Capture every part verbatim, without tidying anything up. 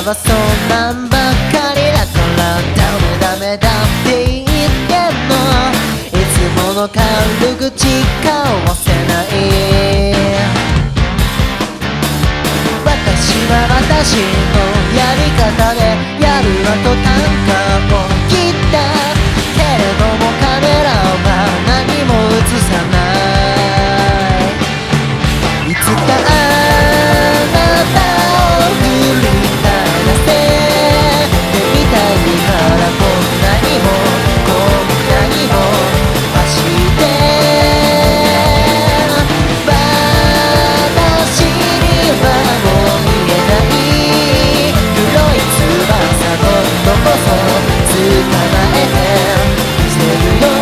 はそんなんばっかりだからダメダメだって言ってもいつもの軽口交わせない。私は私のやり方でやるわと短歌を切ったけれどもカメラは何も映さない。いつかあなたを振り返らせてみたいからこんなにもこんなにも走って私にはもう見えない黒い翼今度こそ捕まえてみせるよ。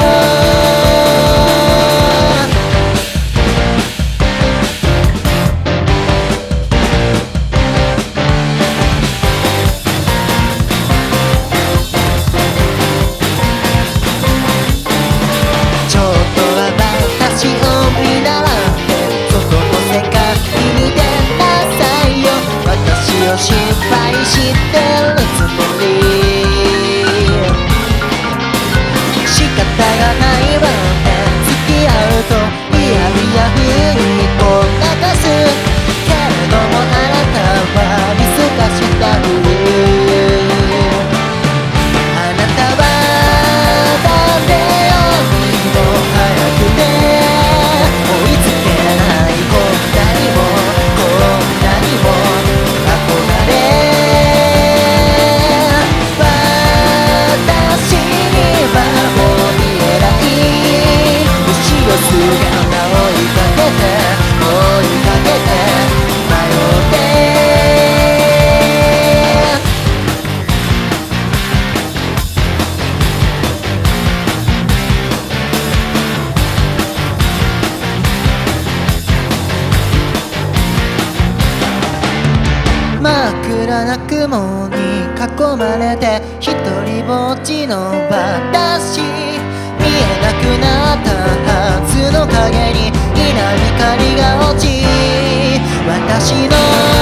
心配してるつもり仕方がないわね。付き合うといやいやふにごまかすけれどもあなたは見透かしたふり。あなたは誰よりも早くて追いつけないこんなにもこんなにも真っ暗な雲に囲まれて一人ぼっちの私、見えなくなったはずの影に稲光が落ち私の